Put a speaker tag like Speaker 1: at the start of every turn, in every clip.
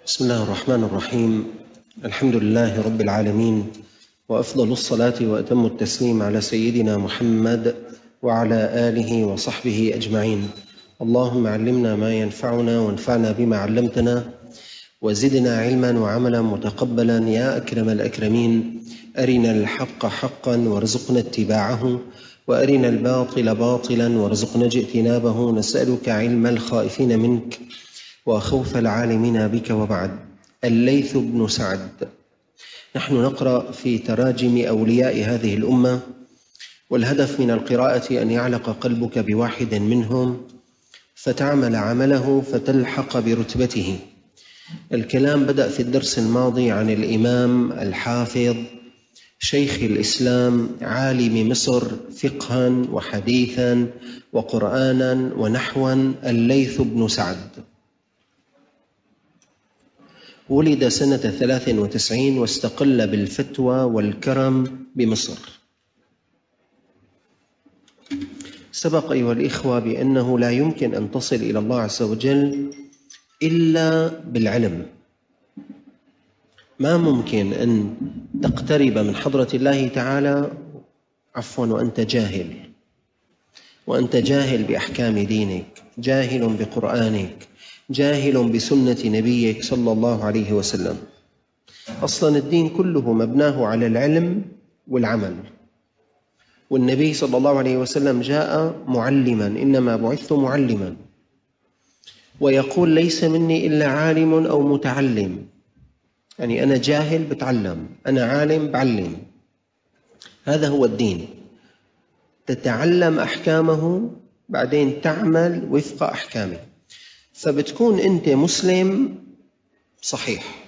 Speaker 1: بسم الله الرحمن الرحيم. الحمد لله رب العالمين، وأفضل الصلاة وأتم التسليم على سيدنا محمد وعلى آله وصحبه أجمعين. اللهم علمنا ما ينفعنا وانفعنا بما علمتنا، وزدنا علما وعملا متقبلا يا أكرم الأكرمين. أرنا الحق حقا وارزقنا اتباعه، وأرنا الباطل باطلا وارزقنا اجتنابه. نسألك علم الخائفين منك وخوف العالمين بك. وبعد. الليث بن سعد. نحن نقرأ في تراجم أولياء هذه الأمة، والهدف من القراءة أن يعلق قلبك بواحد منهم فتعمل عمله فتلحق برتبته. الكلام بدأ في الدرس الماضي عن الإمام الحافظ شيخ الإسلام عالم مصر فقها وحديثا وقرآنا ونحوا، الليث بن سعد. ولد سنة 93 واستقل بالفتوى والكرم بمصر. سبق أيها الإخوة بأنه لا يمكن أن تصل إلى الله عز وجل إلا بالعلم. ما ممكن أن تقترب من حضرة الله تعالى وأنت جاهل، وأنت جاهل بأحكام دينك، جاهل بقرآنك، جاهل بسنة نبيك صلى الله عليه وسلم. أصلا الدين كله مبناه على العلم والعمل، والنبي صلى الله عليه وسلم جاء معلما، إنما بعثت معلما، ويقول ليس مني إلا عالم أو متعلم. يعني أنا جاهل بتعلم، أنا عالم بعلم. هذا هو الدين، تتعلم أحكامه بعدين تعمل وفق أحكامه، فبتكون أنت مسلم صحيح.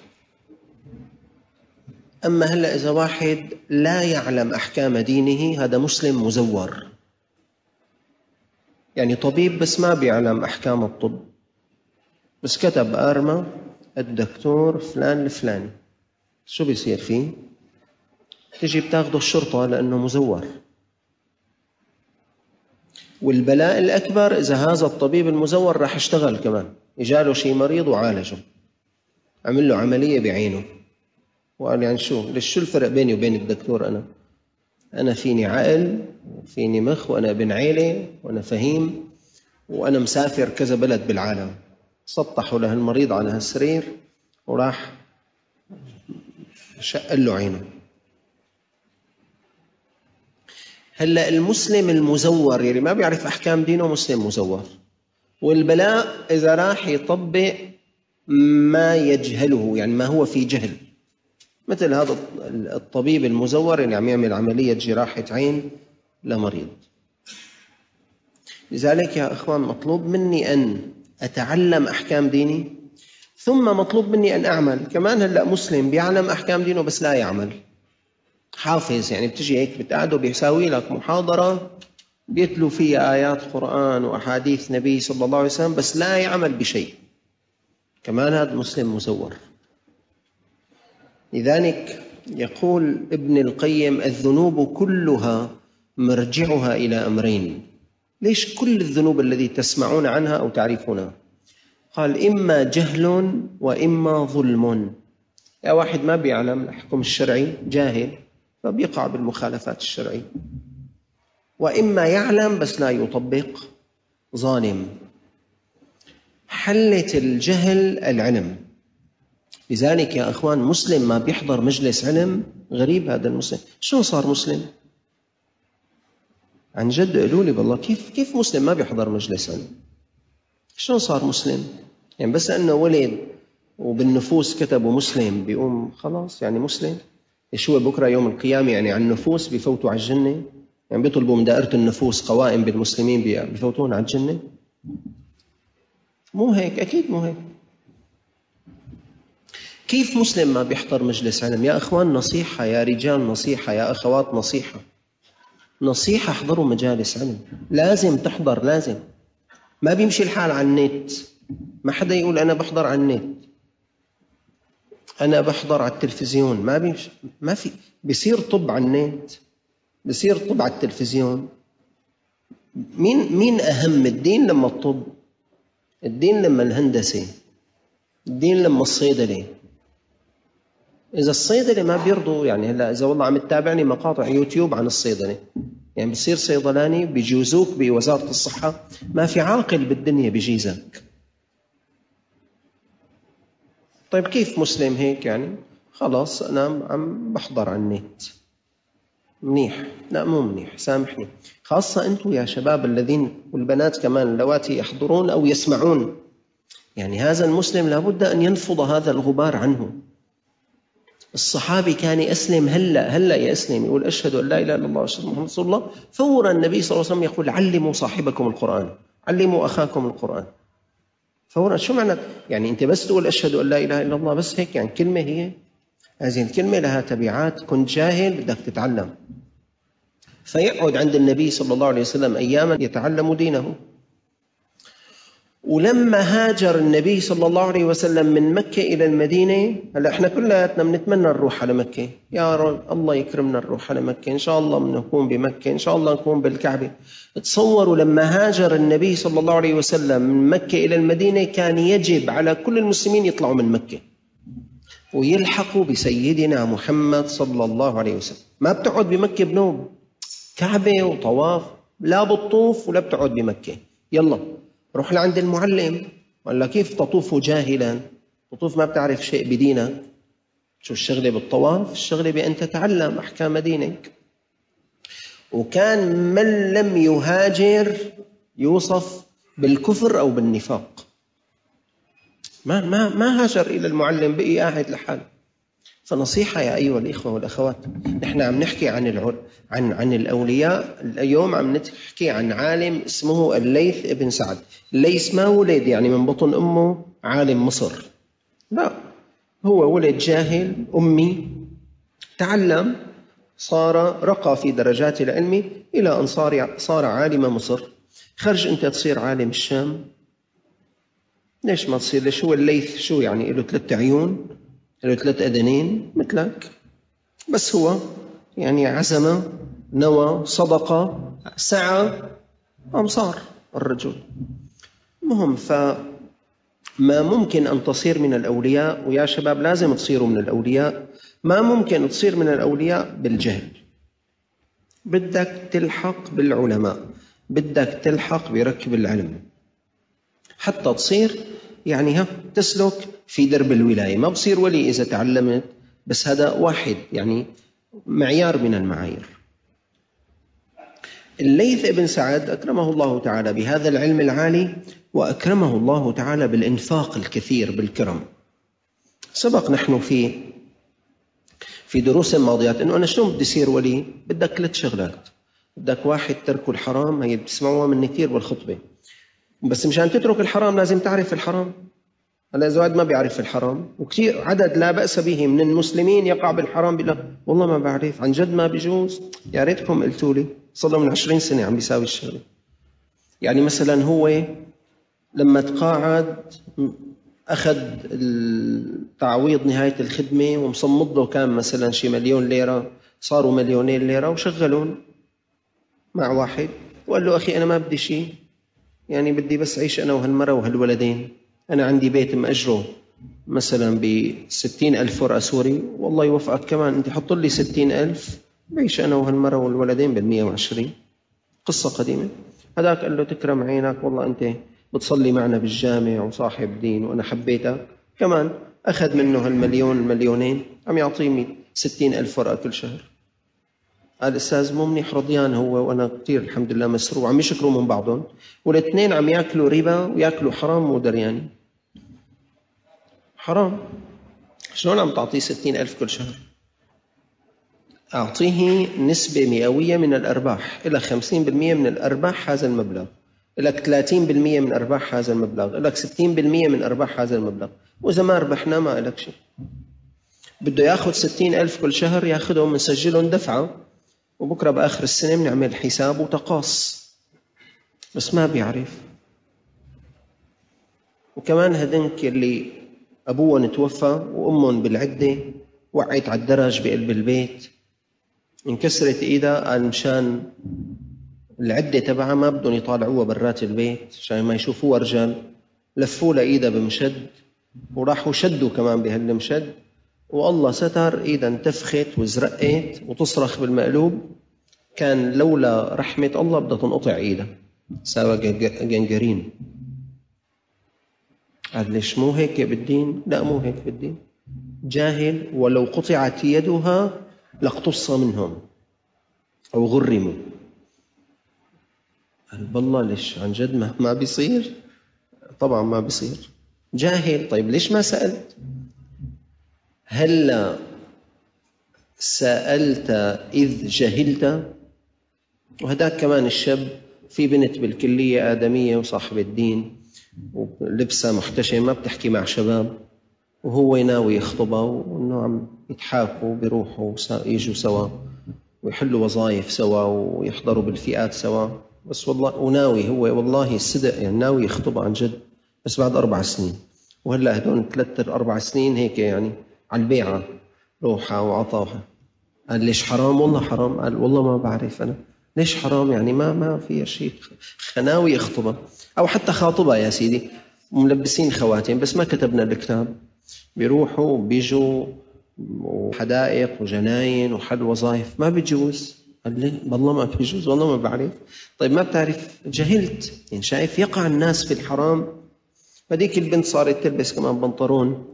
Speaker 1: أما هلأ إذا واحد لا يعلم أحكام دينه هذا مسلم مزور. يعني طبيب بس ما بيعلم أحكام الطب، بس كتب آرمة الدكتور فلان الفلاني، شو بيصير فيه؟ تجي بتاخده الشرطة لأنه مزور. والبلاء الأكبر إذا هذا الطبيب المزور راح اشتغل كمان، يجاله شي مريض وعالجه، عمل له عملية بعينه، وقال يعني شو الفرق بيني وبين الدكتور؟ أنا فيني عقل وفيني مخ، وأنا ابن عيلة، وأنا فهيم، وأنا مسافر كذا بلد بالعالم. سطحوا له المريض على هالسرير وراح شقل له عينه. هلأ المسلم المزور يلي ما بيعرف أحكام دينه مسلم مزور. والبلاء إذا راح يطبق ما يجهله، يعني ما هو في جهل، مثل هذا الطبيب المزور اللي عم يعمل عملية جراحة عين لمريض. لذلك يا أخوان مطلوب مني أن أتعلم أحكام ديني، ثم مطلوب مني أن أعمل كمان. هلأ مسلم بيعلم أحكام دينه بس لا يعمل. حافظ، يعني بتجي هيك بتقعد وبيساوي لك محاضرة بيتلو فيها آيات قرآن وأحاديث نبي صلى الله عليه وسلم بس لا يعمل بشيء، كمان هذا مسلم مزور. لذلك يقول ابن القيم الذنوب كلها مرجعها إلى أمرين. ليش كل الذنوب التي تسمعون عنها أو تعرفونها؟ قال إما جهل وإما ظلم. يا واحد ما بيعلم الحكم الشرعي، جاهل، فبيقع بالمخالفات الشرعية، وإما يعلم بس لا يطبق، ظالم. حلة الجهل العلم. لذلك يا أخوان مسلم ما بيحضر مجلس علم غريب. هذا المسلم شو صار مسلم؟ عن جد قالوا لي بالله كيف مسلم ما بيحضر مجلس علم؟ شو صار مسلم؟ يعني بس أنه ولد وبالنفوس كتبوا مسلم بيقوم خلاص يعني مسلم؟ شو بكرة يوم القيامة يعني عن النفوس بيفوتوا على الجنة؟ يعني بيطلبوا من دائرة النفوس قوائم بالمسلمين بيفوتون على الجنة؟ مو هيك، أكيد مو هيك. كيف مسلم ما بيحضر مجلس علم؟ يا أخوان نصيحة، يا رجال نصيحة، يا أخوات نصيحة، احضروا مجالس علم. لازم تحضر، لازم. ما بيمشي الحال على النت. ما حدا يقول أنا بحضر على النت، أنا بحضر على التلفزيون. ما بيمشي، ما في. بيصير طب على النت، بيصير طب على التلفزيون. مين أهم، الدين لما الطب؟ الدين لما الهندسة؟ الدين لما الصيدلة. إذا الصيدلة ما بيرضوا، يعني هلا إذا والله عم تتابعني مقاطع يوتيوب عن الصيدلة، يعني بصير صيدلاني بيجوزوك بوزارة الصحة، ما في عاقل بالدنيا بيجيزك. طيب كيف مسلم هيك يعني؟ خلاص أنا عم بحضر على النت. منيح؟ لا مو منيح، سامحني. خاصة أنتم يا شباب الذين والبنات كمان اللواتي يحضرون أو يسمعون، يعني هذا المسلم لابد أن ينفض هذا الغبار عنه. الصحابي كان يسلم هلا يسلم، يقول أشهد أن لا إله إلا الله وأشهد محمد رسول الله، فورا النبي صلى الله عليه وسلم يقول علموا صاحبكم القرآن، علموا أخاكم القرآن. فورا. شو معنى يعني أنت بس تقول أشهد أن لا إله إلا الله بس هيك يعني كلمة؟ هي هذه الكلمة لها تبعات. كنت جاهل بدك تتعلم. فيقعد عند النبي صلى الله عليه وسلم أياما يتعلم دينه. ولما هاجر النبي صلى الله عليه وسلم من مكة إلى المدينة، هلا احنا كلياتنا بنتمنى نروح على مكة، يا رب الله يكرمنا نروح على مكة إن شاء الله، بنكون بمكة إن شاء الله نكون بالكعبة. تصوروا لما هاجر النبي صلى الله عليه وسلم من مكة إلى المدينة كان يجب على كل المسلمين يطلعوا من مكة ويلحقوا بسيدنا محمد صلى الله عليه وسلم. ما بتقعد بمكة بنوم، كعبة وطواف، لا بتطوف ولا بتقعد بمكة. يلا روح لعند المعلم. ولا كيف تطوف جاهلا؟ تطوف ما بتعرف شيء بدينك. شو الشغلة بالطواف؟ الشغلة بأن تتعلم أحكام دينك. وكان من لم يهاجر يوصف بالكفر أو بالنفاق. ما هاجر إلى المعلم، بقي قاعد لحاله. فنصيحة يا أيها الإخوة والأخوات، نحن عم نحكي عن الأولياء. اليوم عم نحكي عن عالم اسمه الليث ابن سعد. الليث ما ولد يعني من بطن أمه عالم مصر، لا، هو ولد جاهل أمي، تعلم، صار رقى في درجات العلم إلى أن صار عالم مصر. خرج أنت تصير عالم الشام، ليش ما تصير؟ ليش هو الليث شو يعني له 3 عيون، له 3 أذنين مثلك، بس هو يعني عزم، نوى، صدق، سعى، صار الرجل. مهم. فما ممكن أن تصير من الأولياء، ويا شباب لازم تصيروا من الأولياء. ما ممكن تصير من الأولياء بالجهل. بدك تلحق بالعلماء، بدك تلحق بركب العلم حتى تصير يعني تسلك في درب الولاية. ما بصير ولي إذا تعلمت، بس هذا واحد يعني معيار من المعايير. الليث ابن سعد أكرمه الله تعالى بهذا العلم العالي، وأكرمه الله تعالى بالإنفاق الكثير بالكرم. سبق نحن في دروس ماضيات أنه أنا شلون بدي أصير ولي. بدك 3 شغلات. بدك 1 ترك الحرام، هي بتسمعوها من كثير بالخطبة، بس مشان تترك الحرام لازم تعرف الحرام. هلا إذا واحد ما بيعرف الحرام، وكثير عدد لا بأس به من المسلمين يقع بالحرام، بلا والله ما بعرف، عن جد ما بيجوز، يا ريتكم قلتوا لي. صار من 20 سنة عم بيساوي الشغله. يعني مثلا هو لما تقاعد أخذ التعويض نهاية الخدمة ومصمد له كان مثلا شي 1,000,000 ليرة، صاروا 2,000,000 ليرة، وشغلون مع واحد وقال له أخي أنا ما بدي شي، يعني بدي بس عيش أنا وهالمرة وهالولدين. أنا عندي بيت مأجره مثلا ب60,000 ورقة سوري، والله يوفقك كمان أنت حط لي 60,000 بعيش أنا وهالمرة والولدين بال120. قصة قديمة. هذاك قال له تكرم عينك، والله أنت بتصلي معنا بالجامع وصاحب دين وأنا حبيتك كمان. أخذ منه هال1,000,000 2,000,000 عم يعطيه 60,000 ورقة كل شهر. قال الأستاذ مو منيح، رضيان هو وأنا كتير الحمد لله مسرور. عم يشكروا من بعضهم، والاثنين عم يأكلوا ربا ويأكلوا حرام ودرياني حرام. شلون عم تعطيه 60,000 كل شهر؟ أعطيه نسبة مئوية من الأرباح، إلى 50% من الأرباح هذا المبلغ، إلك 30% من أرباح هذا المبلغ، إلك 60% من أرباح هذا المبلغ، وإذا ما ربحنا ما إلك شيء. بده يأخذ 60,000 كل شهر، يأخذهم منسجلهم دفعة، وبكرة بآخر السنة بنعمل حساب وتقاص، بس ما بيعرف. وكمان هدنك اللي أبوهم توفى وأمهم بالعدة، وقعت على الدرج بقلب البيت، انكسرت إيدها، قال مشان العدة تبعها ما بدهم يطالعوها برات البيت عشان ما يشوفوها رجال، لفوا لها إيدها بمشد وراحوا شدوا كمان بهالمشد، والله ستر، إذا انتفخت وزرقت وتصرخ بالمقلوب، كان لولا رحمة الله بدها تنقطع إيدها، ساوى جنجرين. قال ليش مو هيك بالدين؟ لا مو هيك بالدين، جاهل، ولو قطعت يدها لاقتص منهم أو غرموا. قال بالله ليش عن جد ما بيصير؟ طبعا ما بيصير، جاهل. طيب ليش ما سألت؟ هل سألت إذ جهلت؟ وهداك كمان الشاب، في بنت بالكلية آدمية وصاحب الدين ولبسها محتشم، ما بتحكي مع شباب، وهو ناوي يخطبها، وإنه عم يتحاكوا بيروحوا يجوا سوا ويحلوا وظائف سوا ويحضروا بالفئات سوا، بس والله وناوي هو والله الصدق يعني ناوي يخطبها عن جد، بس بعد 4 سنين. وهلا هدول 3-4 سنين هيك يعني على البيعة، روحها وعطاها. قال ليش حرام؟ والله حرام. قال والله ما بعرف أنا ليش حرام، يعني ما فيها شيء، خناوي يخطبها أو حتى خاطبها يا سيدي، ملبسين خواتم بس ما كتبنا الكتاب، بيروحوا وبيجوا وحدائق وجناين وحل وظائف، ما بيجوز. قال لي والله ما بيجوز، والله ما بعرف. طيب ما بتعرف، جهلت يعني، شايف يقع الناس في الحرام. هذيك البنت صارت تلبس كمان بنطلون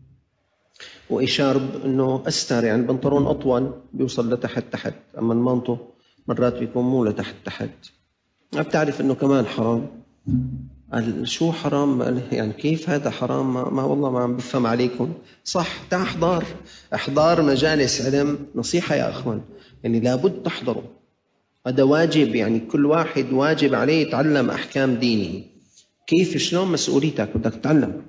Speaker 1: وإشارب إنه أستر، يعني البنطلون أطول بيوصل لتحت، أما المانطو مرات بيكون مو لتحت. ما بتعرف إنه كمان حرام. قال شو حرام؟ قال يعني كيف هذا حرام؟ ما والله ما عم بفهم عليكم. صح، تعال احضار مجالس علم، نصيحة يا أخوان، يعني لابد تحضروا، هذا واجب، يعني كل واحد واجب عليه يتعلم أحكام دينه. كيف شلون مسؤوليتك بدك تتعلم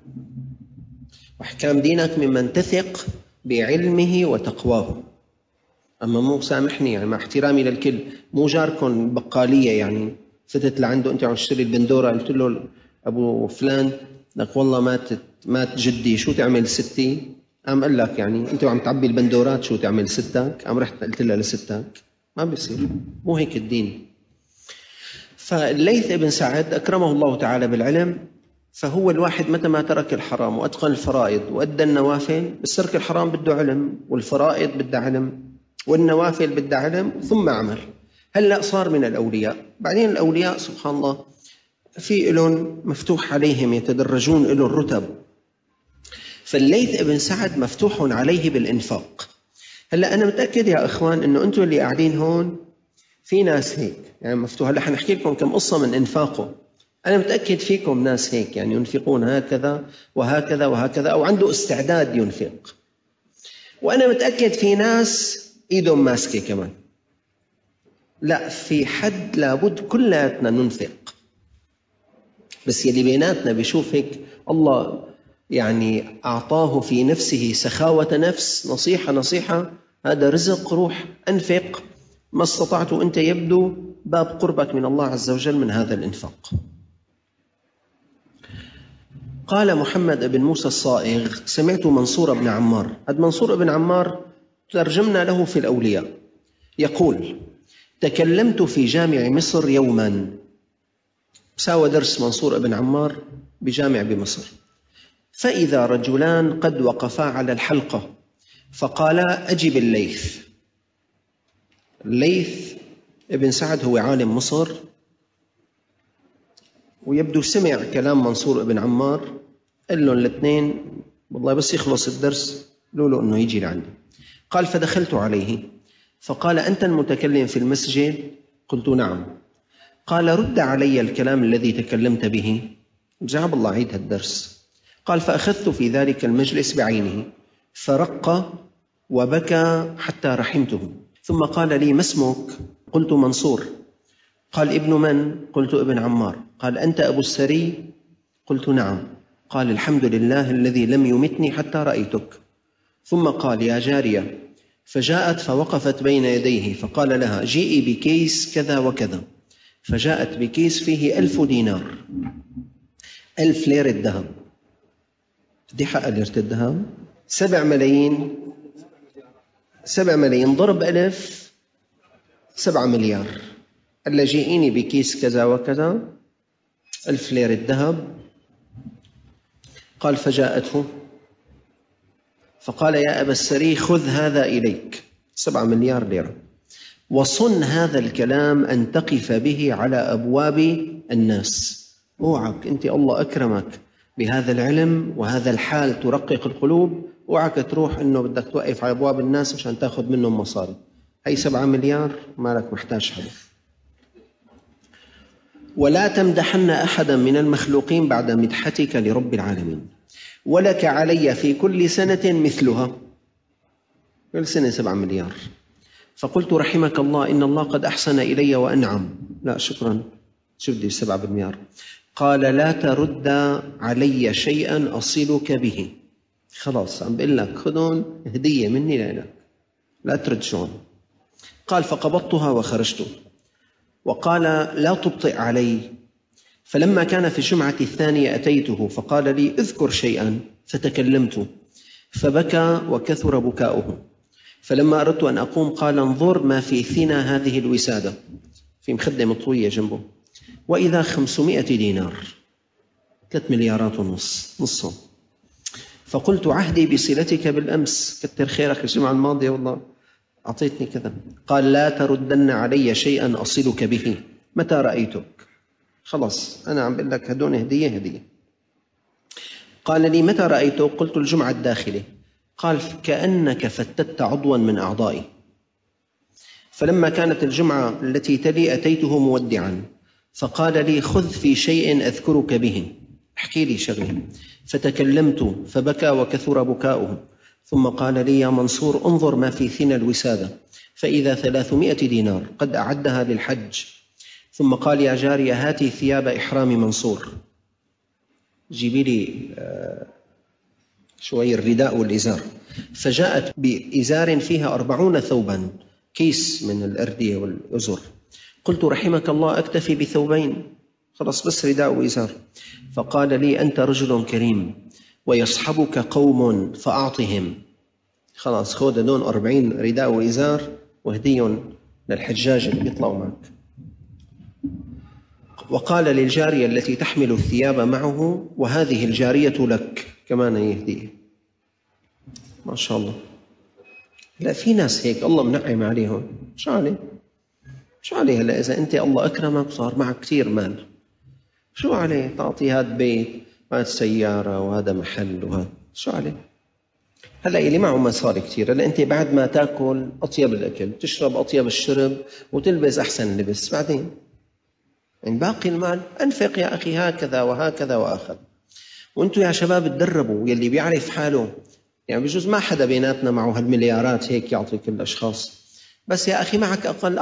Speaker 1: أحكام دينك ممن تثق بعلمه وتقواه. أما مو سامحني يعني مع احترامي للكل، مو جاركم بقالية يعني فتت لعنده أنت عم تشتري البندورة، قلت له أبو فلان لك والله مات جدي، شو تعمل ستي؟ قام قال لك يعني أنت عم تعبي البندورات شو تعمل ستك؟ قام رحت قلت لها لستك؟ ما بيصير، مو هيك الدين. فالليث ابن سعد أكرمه الله تعالى بالعلم، فهو الواحد متى ما ترك الحرام وأتقن الفرائض وأدى النوافل، بس ترك الحرام بده علم، والفرائض بدها علم، والنوافل بدها علم، ثم عمل. هلأ صار من الأولياء. بعدين الأولياء سبحان الله في إلهم مفتوح عليهم، يتدرجون إلى الرتب. فالليث ابن سعد مفتوح عليه بالإنفاق. هلأ أنا متأكد يا أخوان أنه أنتم اللي قاعدين هون في ناس هيك يعني مفتوح. هلأ حنحكي لكم كم قصة من إنفاقه. أنا متأكد فيكم ناس هيك يعني ينفقون هكذا وهكذا وهكذا، أو عنده استعداد ينفق. وأنا متأكد في ناس إيدهم ماسكة كمان. لا، في حد لابد كلاتنا ننفق، بس يلي بيناتنا بيشوف هيك الله يعني أعطاه في نفسه سخاوة نفس، نصيحة، هذا رزق، روح أنفق ما استطعت، أنت يبدو باب قربك من الله عز وجل من هذا الإنفاق. قال محمد بن موسى الصائغ سمعت منصور بن عمار، هذا منصور بن عمار ترجمنا له في الأولياء، يقول تكلمت في جامع مصر يوما، ساوى درس منصور بن عمار بجامع بمصر، فإذا رجلان قد وقفا على الحلقة فقالا أجب الليث. الليث ابن سعد هو عالم مصر، ويبدو سمع كلام منصور بن عمار، قال لهم الاثنين والله بس يخلص الدرس قالوا له أنه يجي لعندي. قال فدخلت عليه فقال أنت المتكلم في المسجد؟ قلت نعم. قال رد علي الكلام الذي تكلمت به. جاب الله عيد الدرس. قال فأخذت في ذلك المجلس بعينه فرق وبكى حتى رحمته، ثم قال لي ما اسمك؟ قلت منصور. قال ابن من؟ قلت ابن عمار. قال أنت أبو السري؟ قلت نعم. قال الحمد لله الذي لم يمتني حتى رأيتك. ثم قال يا جارية، فجاءت فوقفت بين يديه فقال لها جيئي بكيس كذا وكذا، فجاءت بكيس فيه 1000 دينار، 1000 ليرة ذهب. دي حق ليرة الذهب 7 ملايين، 7 ملايين ضرب 1000 7 مليار. قال لها جيئيني بكيس كذا وكذا، 1000 ليرة ذهب. قال فجاءته فقال يا أبا السري خذ هذا إليك 7 مليار ليرة، وصن هذا الكلام أن تقف به على أبواب الناس. اوعك أنت الله أكرمك بهذا العلم وهذا الحال ترقق القلوب، اوعك تروح أنه بدك توقف على أبواب الناس عشان تأخذ منهم مصاري. هي 7 مليار مالك محتاج حدا. ولا تمدحن أحدا من المخلوقين بعد مدحتك لرب العالمين، ولك علي في كل سنة مثلها. كل سنة 7 مليار. فقلت رحمك الله إن الله قد أحسن إلي وأنعم. لا شكرا، شو بدي 7 مليار؟ قال لا ترد علي شيئا أصلك به. خلاص عم بقول لك خذون هدية مني لك، لا ترجعون. قال فقبضتها وخرجت. وقال لا تبطئ علي. فلما كان في الجمعة الثانية أتيته فقال لي اذكر شيئا، فتكلمت فبكى وكثر بكاؤه. فلما أردت أن أقوم قال انظر ما في ثنى هذه الوسادة، في مخدة مطوية جنبه، وإذا 500 دينار، 3 مليارات ونص، نصهم. فقلت عهدي بصلتك بالأمس، كتر خيرك الجمعة الماضية والله أعطيتني كذا. قال لا تردن علي شيئا أصلك به متى رأيتك. خلاص أنا عم بقول لك هدون هدية. قال لي متى رأيتك؟ قلت الجمعة الداخلة. قال كأنك فتت عضوا من أعضائي. فلما كانت الجمعة التي تلي أتيته مودعا فقال لي خذ في شيء أذكرك به، احكي لي شغله. فتكلمت فبكى وكثر بكاؤه. ثم قال لي يا منصور انظر ما في ثنى الوسادة، فإذا 300 دينار قد أعدها للحج. ثم قال يا جارية هاتي ثياب إحرام منصور، جيبي لي شوي الرداء والإزار. فجاءت بإزار فيها 40 ثوبا، كيس من الأردية والأزر. قلت رحمك الله أكتفي بثوبين، خلاص بس رداء وإزار. فقال لي أنت رجل كريم ويصحبك قوم فأعطهم. خلاص خذ دون 40 رداء وإزار وهدي للحجاج اللي بيطلعوا معك. وقال للجارية التي تحمل الثياب معه وهذه الجارية لك كمان يهديه. ما شاء الله. لا في ناس هيك الله منعم عليهم، شو عليه هلا إذا أنت الله أكرمك صار معك كثير مال، شو عليه تعطي هذا بيت وهذا سيارة وهذا محل وهذا، شو عليه؟ هلا اللي معه مصاري كثير، هلا أنت بعد ما تأكل أطيب الأكل، تشرب أطيب الشرب، وتلبس أحسن اللبس، بعدين يعني باقي المال أنفق يا أخي هكذا وهكذا وآخر. وأنتم يا شباب تدربوا، يلي بيعرف حاله، يعني بجوز ما حدا بيناتنا معه هالمليارات هيك يعطي كل الأشخاص، بس يا أخي معك أقل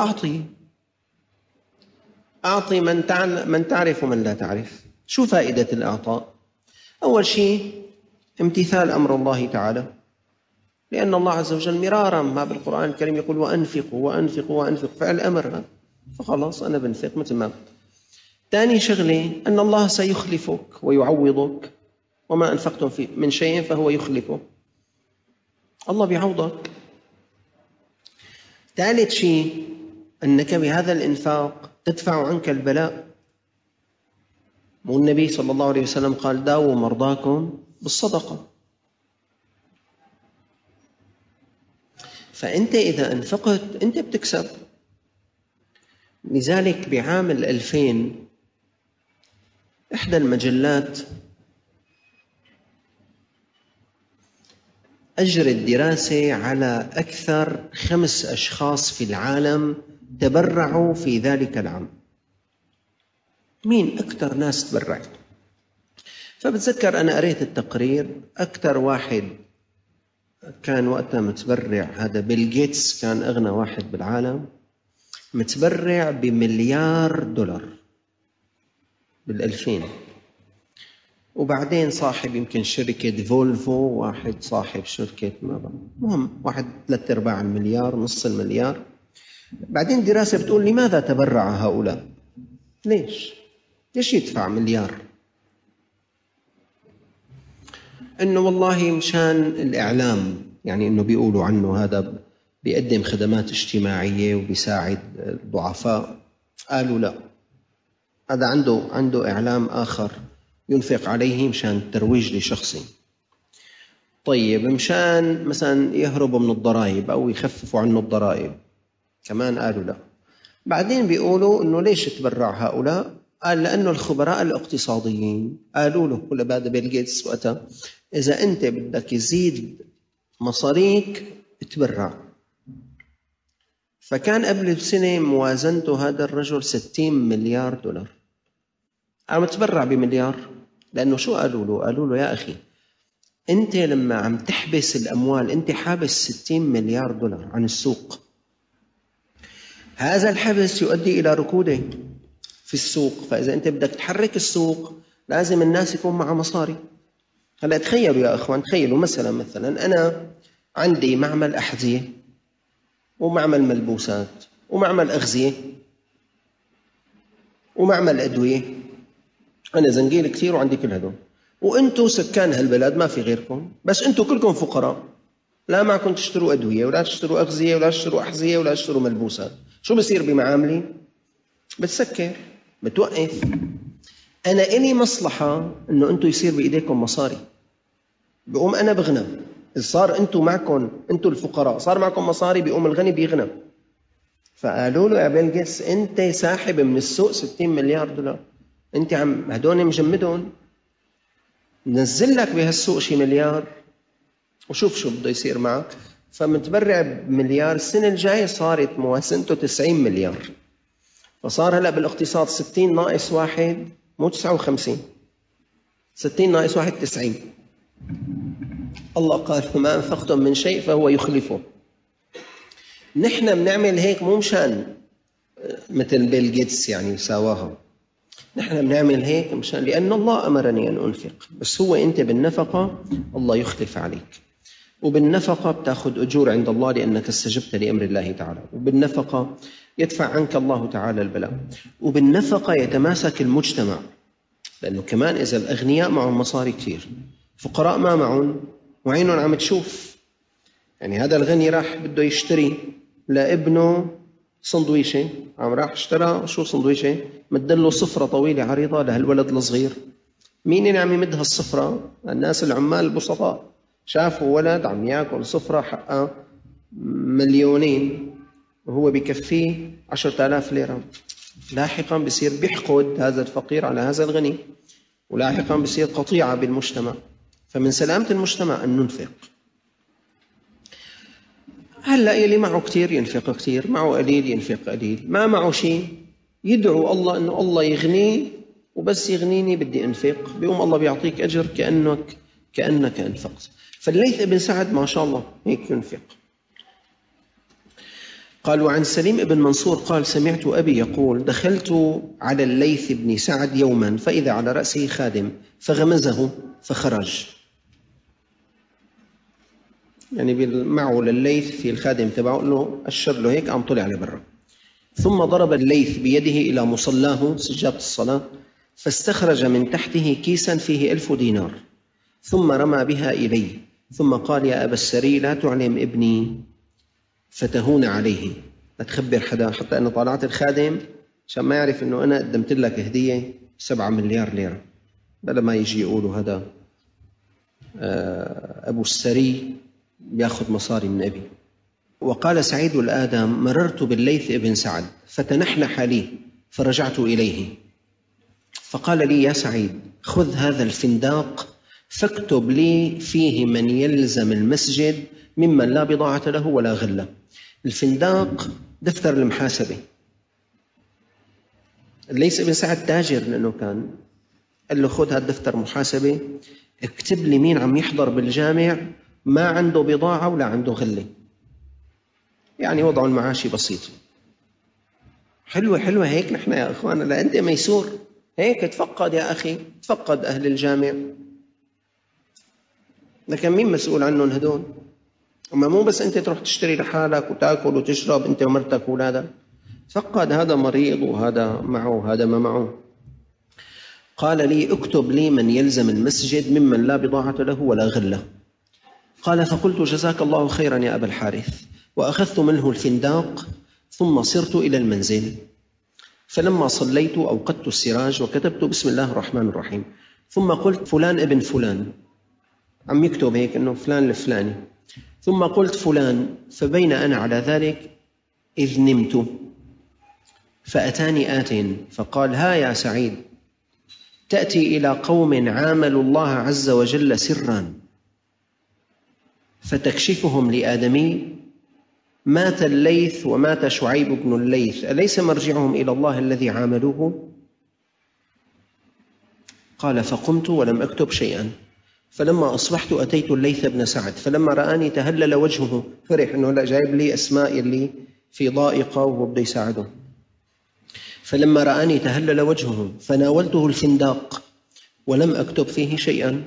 Speaker 1: أعطي من تعرف ومن لا تعرف. شو فائدة الإعطاء؟ أول شيء امتثال أمر الله تعالى، لأن الله عز وجل مرارا ما بالقرآن الكريم يقول وأنفقوا فعل أمر، فخلاص أنا بنفق مثل ما بدي. ثاني شغلة أن الله سيخلفك ويعوضك، وما أنفقتم من شيء فهو يخلفه، الله بيعوضك. ثالث شيء أنك بهذا الإنفاق تدفع عنك البلاء. والنبي صلى الله عليه وسلم قال داووا مرضاكم بالصدقة. فأنت إذا أنفقت أنت بتكسب. لذلك بعام 2000 إحدى المجلات أجرت دراسة على أكثر 5 أشخاص في العالم تبرعوا في ذلك العام. مين أكثر ناس تبرعت؟ فبتذكر أنا قريت التقرير، أكثر واحد كان وقتها متبرع هذا بيل غيتس، كان أغنى واحد بالعالم، متبرع ب$1 مليار بال2000. وبعدين صاحب يمكن شركة فولفو، واحد صاحب شركة مهم واحد 3/4 المليار، نص المليار. بعدين دراسة بتقول لماذا تبرع هؤلاء؟ ليش يدفع 1 مليار؟ إنه والله مشان الإعلام، يعني إنه بيقولوا عنه هذا بيقدم خدمات اجتماعية وبيساعد الضعفاء. قالوا لا، هذا عنده إعلام آخر ينفق عليه مشان الترويج لشخصه. طيب مشان مثلا يهربوا من الضرائب أو يخففوا عنه الضرائب، كمان قالوا لا. بعدين بيقولوا إنه ليش تبرع هؤلاء؟ قال لأنه الخبراء الاقتصاديين قالوا له كل بعد بيل جيتس وقتها إذا أنت بدك يزيد مصاريك تبرع. فكان قبل بسنة موازنته هذا الرجل 60 مليار دولار، عم تبرع بمليار. لأنه شو قالوا له؟ قالوا له يا أخي أنت لما عم تحبس الأموال أنت حابس 60 مليار دولار عن السوق، هذا الحبس يؤدي إلى ركوده في السوق، فإذا أنت بدك تحرك السوق لازم الناس يكون معها مصاري. هلا تخيلوا يا أخوان، تخيلوا مثلا أنا عندي معمل أحذية ومعمل ملبوسات ومعمل أغذية ومعمل أدوية، أنا زنقيل كثير وعندي كل هدول، وأنتوا سكان هالبلد ما في غيركم، بس أنتوا كلكم فقراء، لا معكم تشتروا أدوية ولا تشتروا أغذية ولا تشتروا أحذية ولا تشتروا ملبوسات. شو بصير بمعاملي؟ بتسكر، بتوقف. أنا إلي مصلحة إنه أنتوا يصير بإيديكم مصاري، بقوم أنا بغنى. إذا صار أنتوا معكم، أنتوا الفقراء صار معكم مصاري، بيقوم الغني بيغنى. فقالوا له يا بيل جيتس أنت ساحب من السوق 60 مليار دولار، أنت عم هدول مجمدهم، نزل لك بهالسوق شي مليار وشوف شو بده يصير معك. فمتبرع بمليار، السنة الجاية صارت موازنته 90 مليار، فصار هلأ بالاقتصاد 60 ناقص 1 مو 59، 60 ناقص 1 90. الله قال فما أنفقتم من شيء فهو يخلفه. نحن بنعمل هيك مو مشان مثل بيل جيتس يعني ساواها، نحن بنعمل هيك مشان لأن الله أمرني أن أنفق، بس هو أنت بالنفقة الله يخلف عليك، وبالنفقة بتأخذ أجور عند الله لأنك استجبت لأمر الله تعالى، وبالنفقة يدفع عنك الله تعالى البلاء، وبالنفقة يتماسك المجتمع، لأنه كمان إذا الأغنياء معهم مصاري كثير فقراء ما معهم وعينهم عم تشوف. يعني هذا الغني راح بده يشتري لابنه سندويشة، عم راح اشترى شو سندويشة، مدله صفرة طويلة عريضة لهالولد الصغير. مين اللي عم يمدها الصفرة؟ الناس العمال البسطاء، شافوا ولد عم ياكل صفرة حقها 2,000,000 وهو بكفيه 10,000 ليرة. لاحقا بصير بيحقد هذا الفقير على هذا الغني، ولاحقا بصير قطيعة بالمجتمع. فمن سلامة المجتمع أن ننفق. هلأ يلي معه كتير ينفق كتير، معه قليل ينفق قليل، ما معه شيء يدعو الله أنه الله يغنيه، وبس يغنيني بدي أنفق، بيقوم الله بيعطيك أجر كأنك أنفقت. فالليث بن سعد ما شاء الله هيك ينفق. قال وعن سليم بن منصور قال سمعت أبي يقول دخلت على الليث بن سعد يوما فإذا على رأسه خادم فغمزه فخرج. يعني معه للليث في الخادم تبعه له أشر له هيك عم طلع لبرا. ثم ضرب الليث بيده إلى مصلاه سجادة الصلاة فاستخرج من تحته كيسا فيه 1000 دينار ثم رمى بها إليه ثم قال يا أبا السري لا تعلم ابني فتهون عليه، لا تخبر حدا حتى أنا طالعت الخادم عشان ما يعرف أنه أنا قدمت لك هدية 7 مليار ليرة، بلا ما يجي يقولوا هذا أبو السري بياخذ مصاري من أبي. وقال سعيد الآدم مررت بالليث ابن سعد فتنحنح لي فرجعت إليه فقال لي يا سعيد خذ هذا الفنداق فاكتب لي فيه من يلزم المسجد ممن لا بضاعة له ولا غلة. الفنداق دفتر المحاسبة. الليث ابن سعد تاجر لأنه كان، قال له خذ هذا دفتر محاسبة اكتب لي مين عم يحضر بالجامع ما عنده بضاعة ولا عنده غلة، يعني وضعه المعاشي بسيط. حلوة هيك نحن يا أخوانا، لا أنت ميسور هيك تفقد يا أخي، تفقد أهل الجامع. لكن مين مسؤول عنهم هدول؟ أما مو بس أنت تروح تشتري لحالك وتأكل وتشرب أنت ومرتك وولادك، تفقد هذا مريض وهذا معه وهذا ما معه. قال لي اكتب لي من يلزم المسجد ممن لا بضاعة له ولا غلة. قال فقلت جزاك الله خيرا يا أبا الحارث، وأخذت منه الفنداق ثم صرت إلى المنزل، فلما صليت أوقدت السراج وكتبت بسم الله الرحمن الرحيم ثم قلت فلان ابن فلان، عم يكتب هيك أنه فلان الفلاني، ثم قلت فلان، فبين أنا على ذلك إذ نمت، فأتاني آت فقال: ها يا سعيد، تأتي إلى قوم عاملوا الله عز وجل سرا فتكشفهم لآدمي، مات الليث ومات شعيب بن الليث، أليس مرجعهم إلى الله الذي عاملوه؟ قال: فقمت ولم أكتب شيئا، فلما أصبحت أتيت الليث بن سعد، فلما رآني تهلل وجهه، فرح أنه لا جايب لي أسماء اللي في ضائقة وهو بده يساعده. فلما رآني تهلل وجهه، فناولته الفنداق ولم أكتب فيه شيئا.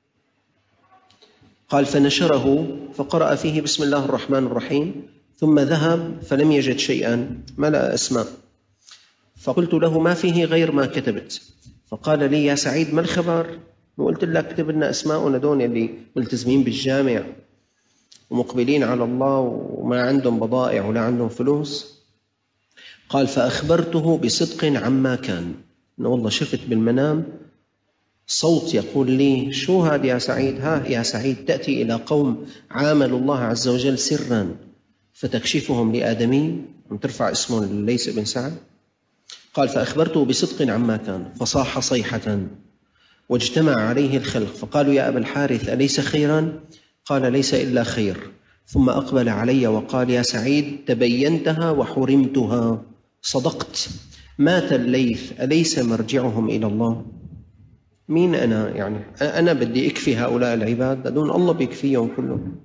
Speaker 1: قال: فنشره فقرأ فيه بسم الله الرحمن الرحيم، ثم ذهب فلم يجد شيئا، ملأ أسماء. فقلت له: ما فيه غير ما كتبت؟ فقال لي: يا سعيد، ما الخبر؟ وقلت لك اكتب لنا أسماءنا دون اللي ملتزمين بالجامع ومقبلين على الله وما عندهم بضائع ولا عندهم فلوس. قال: فأخبرته بصدق عما كان، إنه والله شفت بالمنام صوت يقول لي: شو هذا يا سعيد؟ ها يا سعيد، تأتي إلى قوم عاملوا الله عز وجل سرا فتكشفهم لآدمي، ترفع اسمه ليث بن سعد. قال: فأخبرته بصدق عما كان، فصاح صيحة واجتمع عليه الخلق، فقالوا: يا أبا الحارث، أليس خيرا؟ قال: ليس إلا خير. ثم أقبل علي وقال: يا سعيد، تبينتها وحرمتها، صدقت، مات الليث، أليس مرجعهم إلى الله؟ مين أنا يعني؟ أنا بدي أكفي هؤلاء العباد، دون الله بيكفيهم كلهم.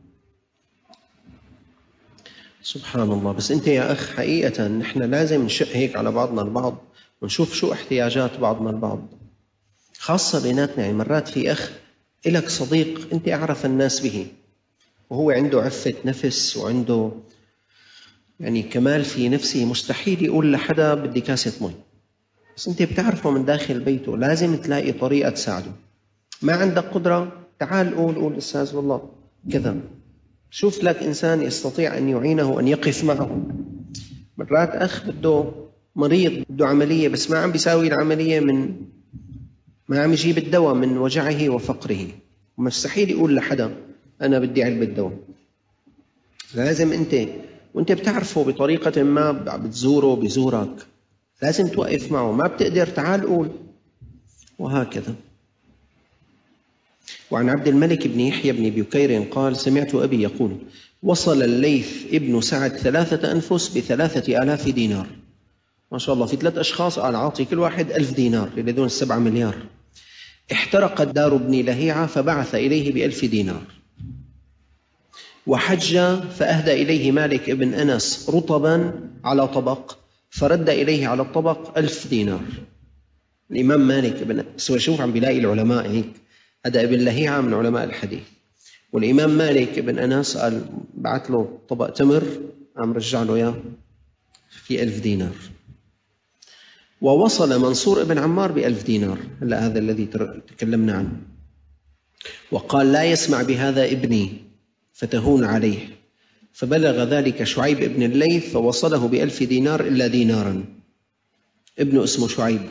Speaker 1: سبحان الله. بس أنت يا أخ، حقيقة نحن لازم نشق هيك على بعضنا البعض ونشوف شو احتياجات بعضنا البعض، خاصة بيناتنا. يعني مرات في أخ إلك صديق أنت أعرف الناس به، وهو عنده عفة نفس وعنده يعني كمال في نفسه، مستحيل يقول لحدا بدي كاسة مي، بس أنت بتعرفه من داخل بيته، لازم تلاقي طريقة تساعده. ما عندك قدرة، تعال قول أستاذ والله كذا، شوف لك إنسان يستطيع أن يعينه وأن يقف معه. مرات أخ بده مريض، بده عملية، بس ما عم بيساوي العملية، ما عم يجيب الدواء من وجعه وفقره، مستحيل يقول لحدا أنا بدي علبة دواء. لازم أنت وأنت بتعرفه بطريقة ما، بتزوره بزورك، لازم توقف معه. ما بتقدر، تعال قول، وهكذا. وعن عبد الملك بن يحيى بن بكير قال: سمعت أبي يقول: وصل الليث ابن سعد 3 أنفس ب3,000 دينار. ما شاء الله، في 3 أشخاص قال عاطي كل واحد 1000 دينار، اللي دون 7 مليار. احترقت دار ابن لهيعة فبعث إليه ب1000 دينار. وحج فأهدى إليه مالك ابن أنس رطبا على طبق، فرد إليه على الطبق 1000 دينار. الإمام مالك ابن أنس، شوف عم بيلاقي العلماء هيك، هذا ابن لهيعة من علماء الحديث، والإمام مالك ابن أنس قال بعت له طبق تمر، قام رجع له إياه في 1000 دينار. ووصل منصور ابن عمار ب1000 دينار، هلا هذا الذي تكلمنا عنه، وقال: لا يسمع بهذا ابني فتهون عليه. فبلغ ذلك شعيب ابن الليث فوصله ب1000 دينار إلا دينارا. ابنه اسمه شعيب،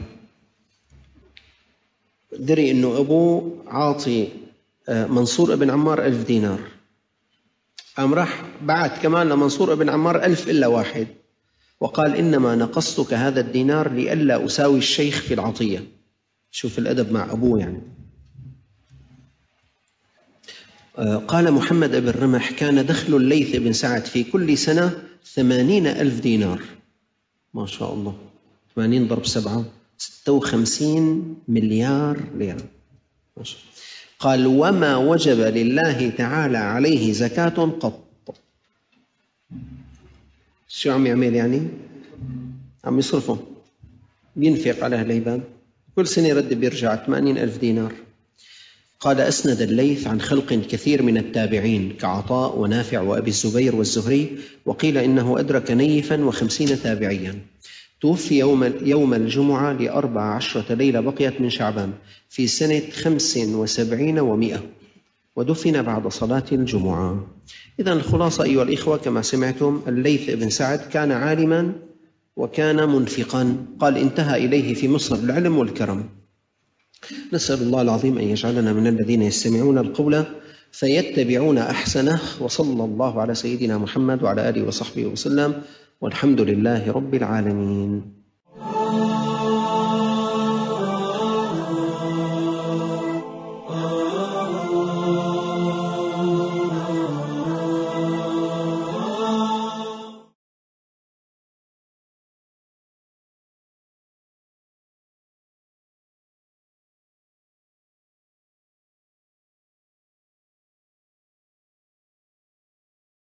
Speaker 1: دري إنه أبوه عاطي منصور ابن عمار 1000 دينار، قام راح بعت كمان لمنصور ابن عمار 1000 إلا واحد، وقال: إنما نقصتك هذا الدينار لئلا أساوي الشيخ في العطية. شوف الأدب مع أبوه يعني. قال محمد بن رمح: كان دخل الليث بن سعد في كل سنة 80,000 دينار. ما شاء الله، 80 ضرب 7 56 مليار ليرة. قال: وما وجب لله تعالى عليه زكاة قط. شو عم يعمل يعني؟ عم يصرفه، بينفق على العباد، كل سنة رد بيرجع 80,000 دينار. قال: أسند الليث عن خلق كثير من التابعين كعطاء ونافع وأبي الزبير والزهري، وقيل إنه أدرك نيفا و50 تابعيا. توفي يوم الجمعة ل14 ليلة بقيت من شعبان في سنة 75 و100، ودفن بعد صلاة الجمعة. إذن الخلاصة أيها الإخوة، كما سمعتم، الليث بن سعد كان عالما وكان منفقا. قال: انتهى إليه في مصر العلم والكرم، نسأل الله العظيم أن يجعلنا من الذين يستمعون القول فيتبعون أحسنه. وصلى الله على سيدنا محمد وعلى آله وصحبه وسلم، والحمد لله رب العالمين.